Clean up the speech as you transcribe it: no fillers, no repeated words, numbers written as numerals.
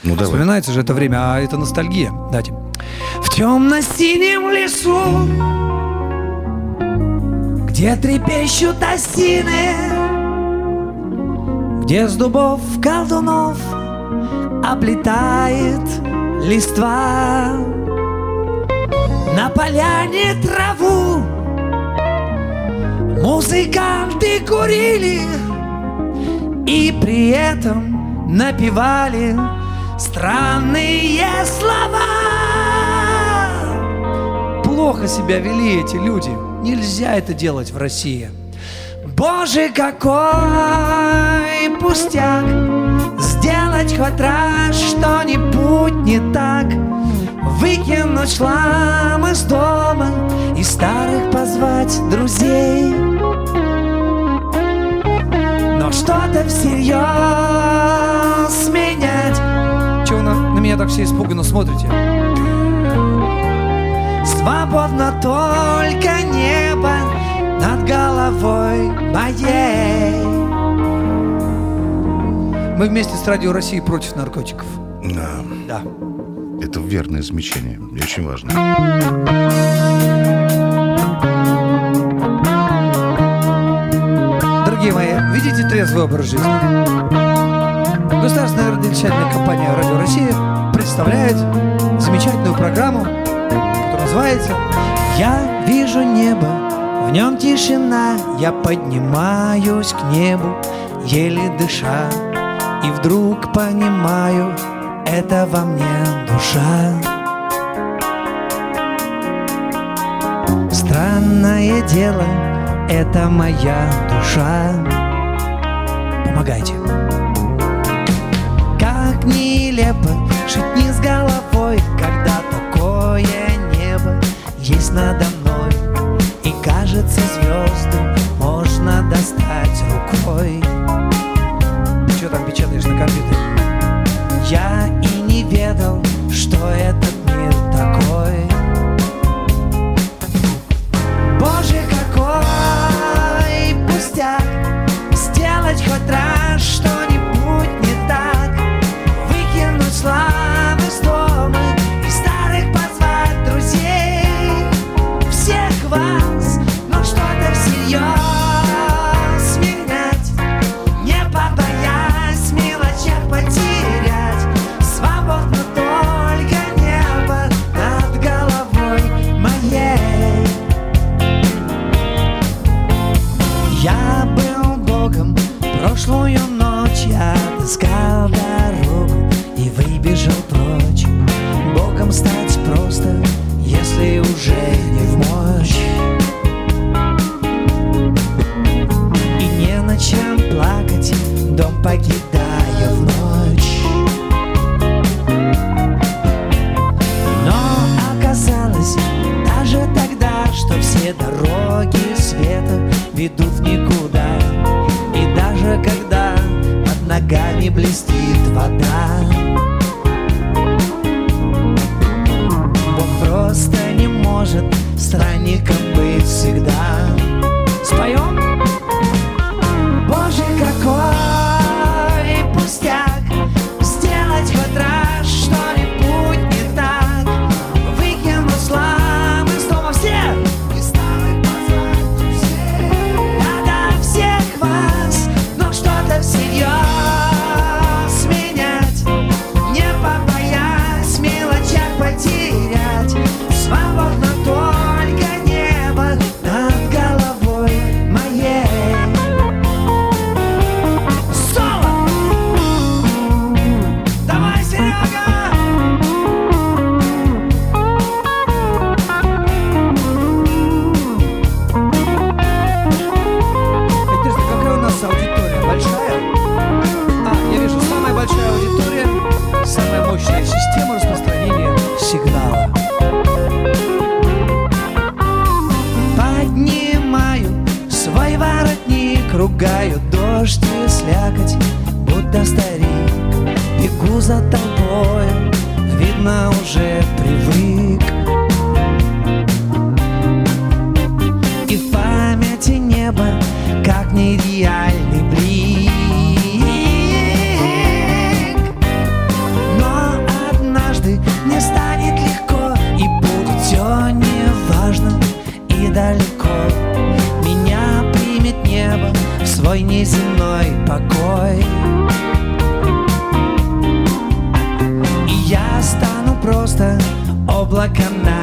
Ну, давай. Вспоминается же это время, а это ностальгия. Дайте. В темно-синем лесу, где трепещут осины, где с дубов колдунов облетает листва, на поляне траву музыканты курили и при этом напевали странные слова. Плохо себя вели эти люди. Нельзя это делать в России. Боже, какой пустяк сделать хоть раз что-нибудь не так, выкинуть шлам из дома и старых позвать друзей. Но что-то всерьез менять. Чего вы на меня так все испуганно смотрите? Свободно только небо над головой моей. Мы вместе с Радио России против наркотиков. Да. Это верное замечание. И очень важно. Дорогие мои, видите трезвый образ жизни? Государственная радиовещательная компания «Радио Россия» представляет замечательную программу, которая называется «Я вижу небо, в нем тишина, я поднимаюсь к небу, еле дыша, и вдруг понимаю, это во мне душа». Странное дело, это моя душа. Помогайте. Как нелепо жить не с головой, когда такое небо есть надо мной, и кажется, звезды можно достать рукой. Ты что там печатаешь на компьютере? Я и не ведал, что этот мир такой. Боже, какой пустяк сделать хоть раз что-нибудь не так, выкинуть слам из дома и старых позвать друзей. Всех вас, но что-то всерьез менять, не побоясь в мелочах потерять. Свободно только небо над головой моей. Я был богом, прошлую ночь я отыскал дорогу и выбежал прочь. Богом стать просто, если уже не в мочь, и не на чем плакать, дом покидая в ночь. Но оказалось даже тогда, что все дороги света ведут в никуда, и даже когда под ногами блестит вода, Бог просто не может странником быть всегда. Споем? Боже, какой пустяк сделать хоть раз что-нибудь не так, выкинуть слам из дома всех и старых позвать друзей. Да-да, всех вас, но что-то всерьез менять, не побоясь в мелочах потерять. Свободно только небо над головой моей. Соло! Давай, Серега! Интересно, какая у нас аудитория? Большая? Я вижу, самая большая аудитория, самая мощная система распространения сигнала. Поднимаю свой воротник, ругаю дождь и слякоть, будто старик. Бегу за толпой, видно, уже привык. И в памяти небо, как нереальный блик. Но облака на